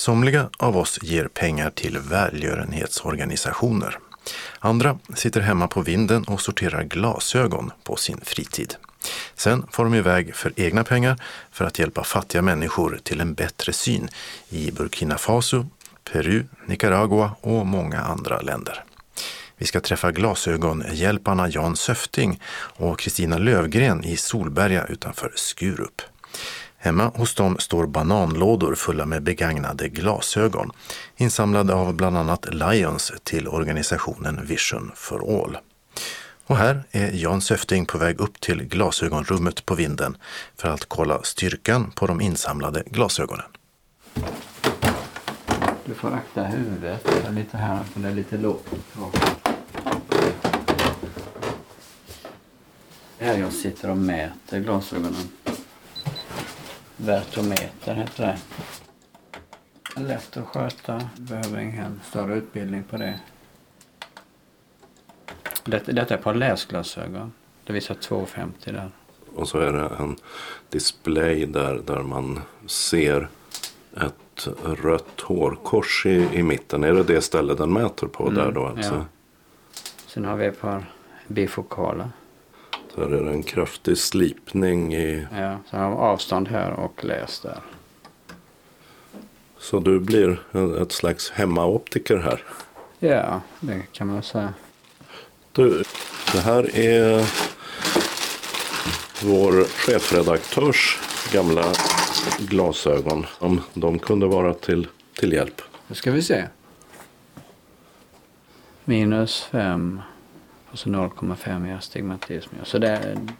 Somliga av oss ger pengar till välgörenhetsorganisationer. Andra sitter hemma på vinden och sorterar glasögon på sin fritid. Sen får de iväg för egna pengar för att hjälpa fattiga människor till en bättre syn i Burkina Faso, Peru, Nicaragua och många andra länder. Vi ska träffa glasögonhjälparna Jan Söfting och Kristina Lövgren i Solberga utanför Skurup. Hemma hos dem står bananlådor fulla med begagnade glasögon, insamlade av bland annat Lions till organisationen Vision for All. Och här är Jan Söfting på väg upp till glasögonrummet på vinden för att kolla styrkan på de insamlade glasögonen. Du får akta huvudet lite här, för det är lite lågt. Här jag sitter och mäter glasögonen. Vertometer heter det. Lätt att sköta, behöver ingen större utbildning på det. Detta är på läsglasögon. Det visar 2,50 där. Och så är det en display där man ser ett rött hårkors i mitten. Är det stället den mäter på där då alltså? Ja. Sen har vi ett par bifokala. Där är det en kraftig slipning i... Ja, så har vi avstånd här och läs där. Så du blir ett slags hemmaoptiker här? Ja, det kan man säga. Du, det här är vår chefredaktörs gamla glasögon. De kunde vara till hjälp. Nu ska vi se. -5 och så 0,5 i astigmatism. Så det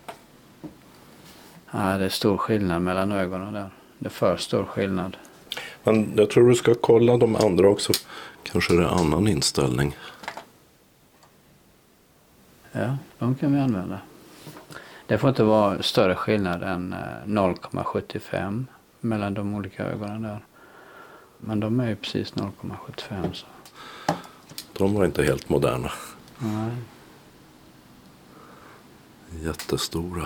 är stor skillnad mellan ögonen där. Det är för stor skillnad. Men jag tror du ska kolla de andra också. Kanske det är annan inställning. Ja, de kan vi använda. Det får inte vara större skillnad än 0,75 mellan de olika ögonen där. Men de är ju precis 0,75 så. De var inte helt moderna. Nej. Jättestora.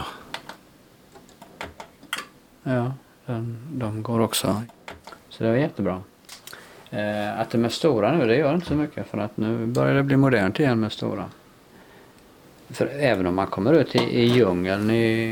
Ja, de går också. Så det var jättebra. Att de är stora nu, det gör inte så mycket. För att nu börjar det bli modernt igen med stora. För även om man kommer ut i djungeln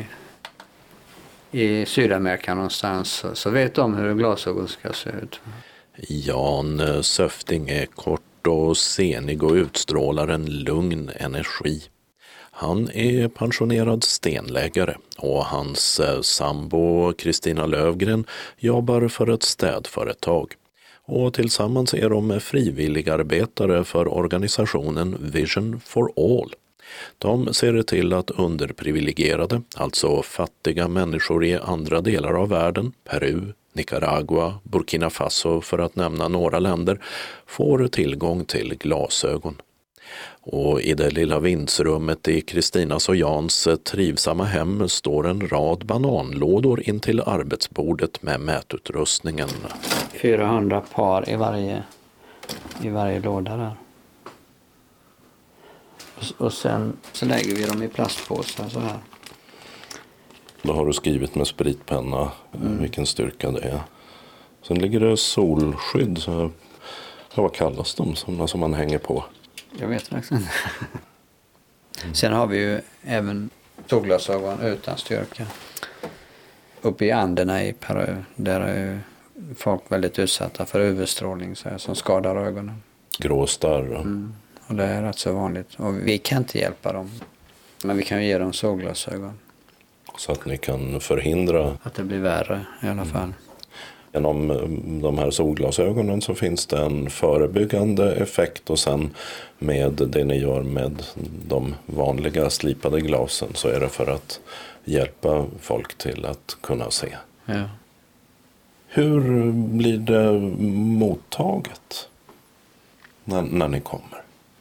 i Sydamerika någonstans så vet de hur glasögon ska se ut. Jan Söfting är kort och senig och utstrålar en lugn energi. Han är pensionerad stenläggare och hans sambo Kristina Lövgren jobbar för ett städföretag. Och tillsammans är de frivilligarbetare för organisationen Vision for All. De ser till att underprivilegierade, alltså fattiga människor i andra delar av världen, Peru, Nicaragua, Burkina Faso för att nämna några länder, får tillgång till glasögon. Och i det lilla vindsrummet i Kristinas och Jans trivsamma hem står en rad bananlådor in till arbetsbordet med mätutrustningen. 400 par i varje låda där. Och sen så lägger vi dem i plastpåsar så här. Då har du skrivit med spritpenna vilken styrka det är. Sen ligger det solskydd. Så vad kallas de? Sådana som man hänger på. Jag vet faktiskt inte. Sen har vi ju även solglasögon utan styrka. Uppe i Anderna i Peru, där är ju folk väldigt utsatta för UV-strålning som skadar ögonen. Gråstarr. Och det är rätt så vanligt. Och vi kan inte hjälpa dem. Men vi kan ju ge dem solglasögon. Så att ni kan förhindra... Att det blir värre i alla fall. Genom de här solglasögonen så finns det en förebyggande effekt och sen med det ni gör med de vanliga slipade glasen så är det för att hjälpa folk till att kunna se. Ja. Hur blir det mottaget när ni kommer?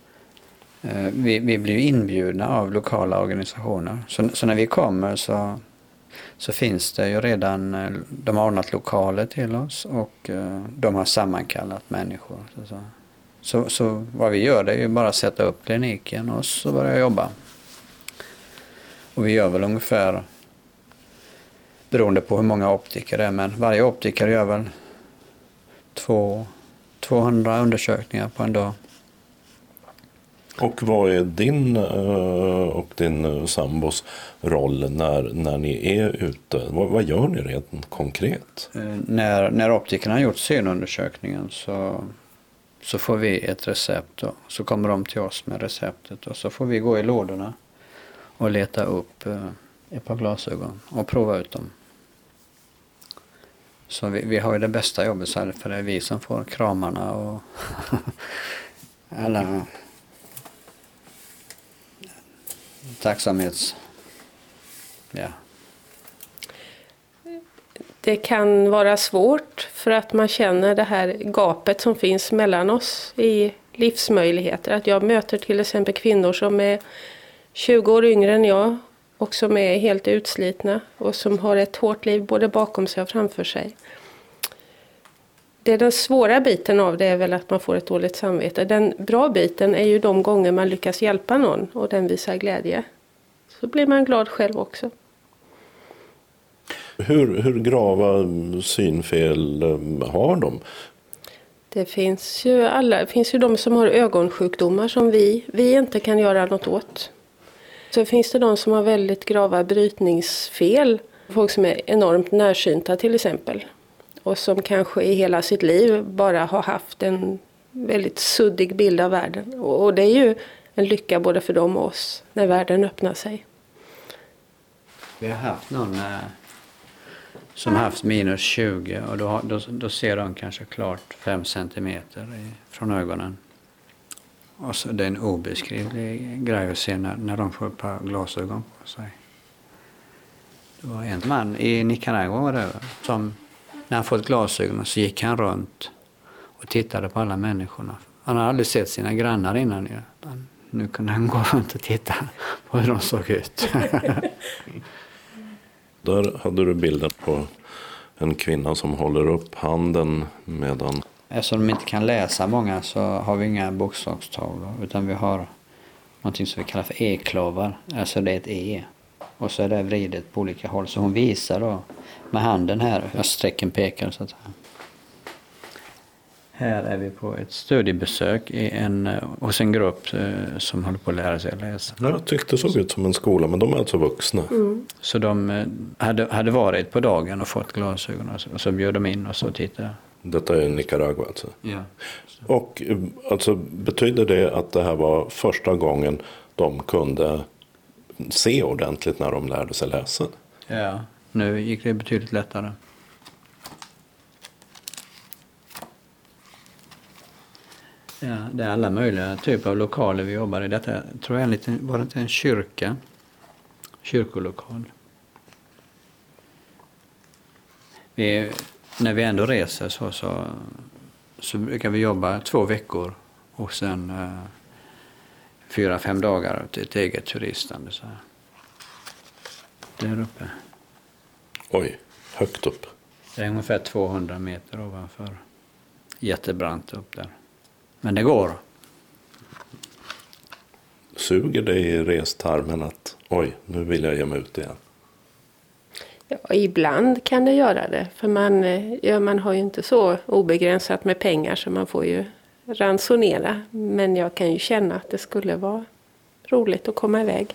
Vi blir inbjudna av lokala organisationer. Så när vi kommer så finns det ju redan, de har ordnat lokaler till oss och de har sammankallat människor. Så vad vi gör det är ju bara sätta upp kliniken och så börja jobba. Och vi gör väl ungefär, beroende på hur många optiker det är, men varje optiker gör väl 200 undersökningar på en dag. Och vad är din och din sambos roll när ni är ute? Vad gör ni rent konkret? När optikerna har gjort synundersökningen så får vi ett recept. Då. Så kommer de till oss med receptet och så får vi gå i lådorna och leta upp ett par glasögon och prova ut dem. Så vi har ju det bästa jobbet, för det är vi som får kramarna och alla tacksamhets... Ja. Det kan vara svårt för att man känner det här gapet som finns mellan oss i livsmöjligheter. Att jag möter till exempel kvinnor som är 20 år yngre än jag och som är helt utslitna och som har ett hårt liv både bakom sig och framför sig. Den svåra biten av det är väl att man får ett dåligt samvete. Den bra biten är ju de gånger man lyckas hjälpa någon och den visar glädje. Så blir man glad själv också. Hur grava synfel har de? Det finns ju de som har ögonsjukdomar som vi inte kan göra något åt. Så finns det de som har väldigt grava brytningsfel. Folk som är enormt närsynta till exempel. Och som kanske i hela sitt liv bara har haft en väldigt suddig bild av världen. Och det är ju en lycka både för dem och oss när världen öppnar sig. Vi har haft någon som haft minus 20 och då ser de kanske klart 5 centimeter från ögonen. Och så det är en obeskrivlig grej att se när de får ett par glasögon på sig. Det var en man i Nicaragua var det, som när han fått glasögon så gick han runt och tittade på alla människorna. Han hade aldrig sett sina grannar innan. Nu kunde han gå runt och titta på hur de såg ut. Där hade du bilden på en kvinna som håller upp handen medan... Eftersom de inte kan läsa många så har vi inga bokstavstavlor utan vi har någonting som vi kallar för e-klavar. Alltså det är ett e och så är det vridet på olika håll. Så hon visar då med handen här, strecken pekar så att säga. Här är vi på ett studiebesök hos en grupp som håller på att lära sig att läsa. Jag tyckte det såg ut som en skola, men de är alltså vuxna. Mm. Så de hade varit på dagen och fått glasögon och så bjöd de in och så tittade. Detta är Nicaragua alltså? Ja. Och alltså, betyder det att det här var första gången de kunde se ordentligt när de lärde sig läsa? Ja, nu gick det betydligt lättare. Ja, det är alla möjliga typer av lokaler vi jobbar i. Detta tror jag var det inte en kyrkolokal. När vi ändå reser så brukar vi jobba 2 veckor och sen 4-5 dagar till ett eget turistande. Så här. Där uppe. Oj, högt upp. Det är ungefär 200 meter ovanför. Jättebrant upp där. Men det går. Suger det i restarmen att oj, nu vill jag ge mig ut igen? Ja, ibland kan det göra det. För man har ju inte så obegränsat med pengar så man får ju ransonera. Men jag kan ju känna att det skulle vara roligt att komma iväg.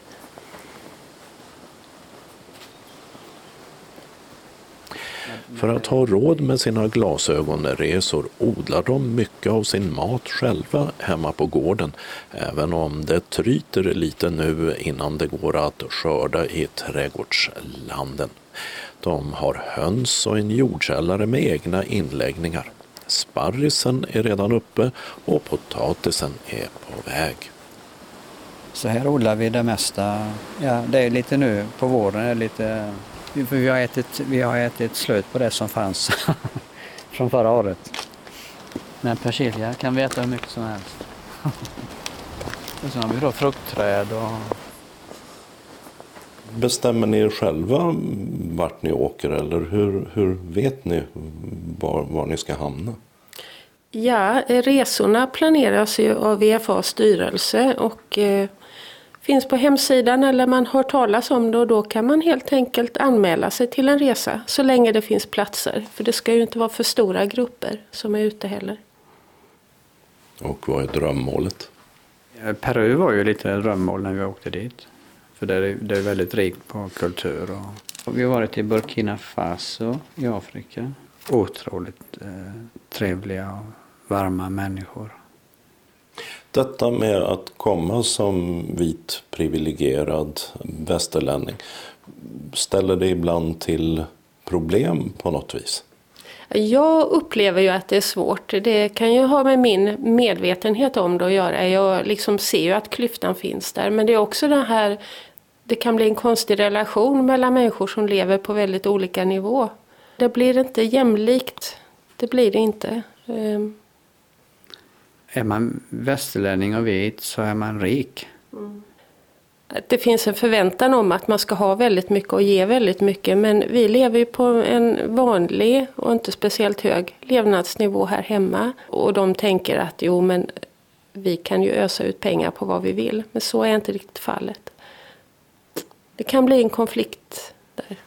För att ha råd med sina glasögonresor odlar de mycket av sin mat själva hemma på gården, även om det tryter lite nu innan det går att skörda i trädgårdslanden. De har höns och en jordkällare med egna inläggningar. Sparrisen är redan uppe och potatisen är på väg. Så här odlar vi det mesta. Ja, det är lite nu på våren. Är lite, vi har ätit slut på det som fanns från förra året. Men persilja kan vi äta hur mycket som helst. Och sen har vi då fruktträd och... Bestämmer ni själva vart ni åker eller hur vet ni var ni ska hamna? Ja, resorna planeras ju av VFAs styrelse och finns på hemsidan eller man hör talas om det, och då kan man helt enkelt anmäla sig till en resa så länge det finns platser. För det ska ju inte vara för stora grupper som är ute heller. Och vad är drömmålet? Peru var ju lite drömmål när vi åkte dit. För det är väldigt rikt på kultur. Och vi har varit i Burkina Faso i Afrika. Otroligt trevliga och varma människor. Detta med att komma som vit privilegierad västerlänning, ställer det ibland till problem på något vis? Jag upplever ju att det är svårt. Det kan ju ha med min medvetenhet om det att göra. Jag liksom ser ju att klyftan finns där. Men det är också det här, det kan bli en konstig relation mellan människor som lever på väldigt olika nivå. Det blir inte jämlikt. Det blir det inte. Är man västerlänning och vit så är man rik. Det finns en förväntan om att man ska ha väldigt mycket och ge väldigt mycket. Men vi lever ju på en vanlig och inte speciellt hög levnadsnivå här hemma. Och de tänker att jo, men vi kan ju ösa ut pengar på vad vi vill. Men så är inte riktigt fallet. Det kan bli en konflikt där.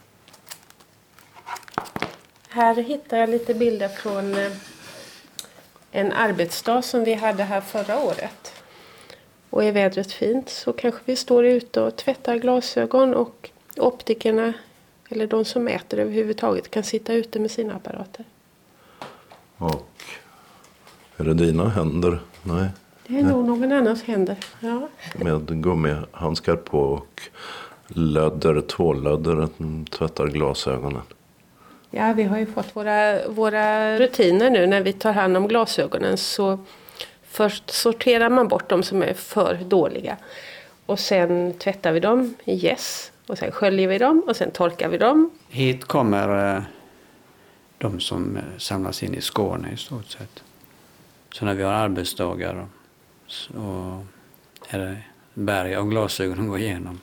Här hittar jag lite bilder från en arbetsdag som vi hade här förra året. Och är vädret fint så kanske vi står ute och tvättar glasögon, och optikerna eller de som mäter överhuvudtaget kan sitta ute med sina apparater. Och är det dina händer? Nej. Det är nog någon annans händer. Ja. Med gummihandskar på och tvållödder, tvättar glasögonen. Ja, vi har ju fått våra rutiner nu när vi tar hand om glasögonen. Så först sorterar man bort de som är för dåliga. Och sen tvättar vi dem i gäss. Och sen sköljer vi dem och sen torkar vi dem. Hit kommer de som samlas in i Skåne i stort sett. Så när vi har arbetsdagar så är det berg av glasögon att gå igenom.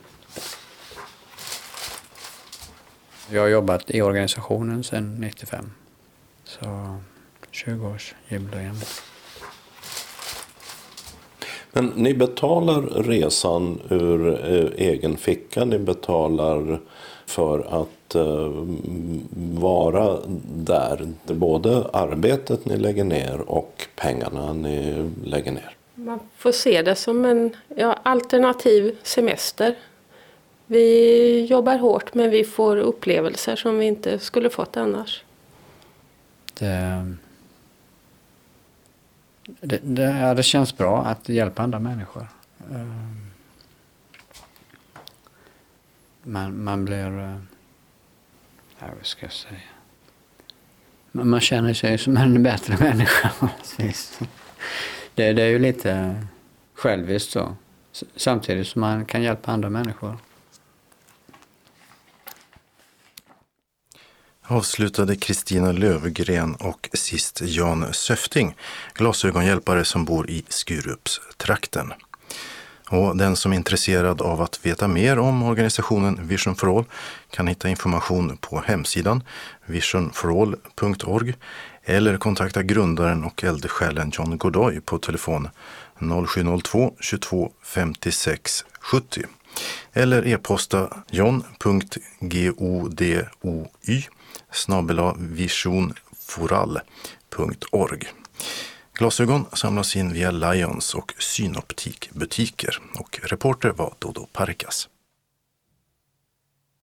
Jag har jobbat i organisationen sedan 95. Så 20-årsjubileum. Men ni betalar resan ur egen ficka. Ni betalar för att vara där. Det är både arbetet ni lägger ner och pengarna ni lägger ner. Man får se det som en alternativ semester. Vi jobbar hårt, men vi får upplevelser som vi inte skulle fått annars. Det känns bra att hjälpa andra människor. Man blir... vad ska jag säga? Man känner sig som en bättre människa. Det är ju lite själviskt så. Samtidigt som man kan hjälpa andra människor. Avslutade Kristina Lövgren och sist Jan Söfting, glasögonhjälpare som bor i Skurupstrakten. Och den som är intresserad av att veta mer om organisationen Vision for All kan hitta information på hemsidan visionforall.org eller kontakta grundaren och eldsjälen John Godoy på telefon 0702 22 56 70 eller e-posta john.godoy@visionforall.org. Glasögon samlas in via Lions och synoptikbutiker och reporter var Dodo Parkas.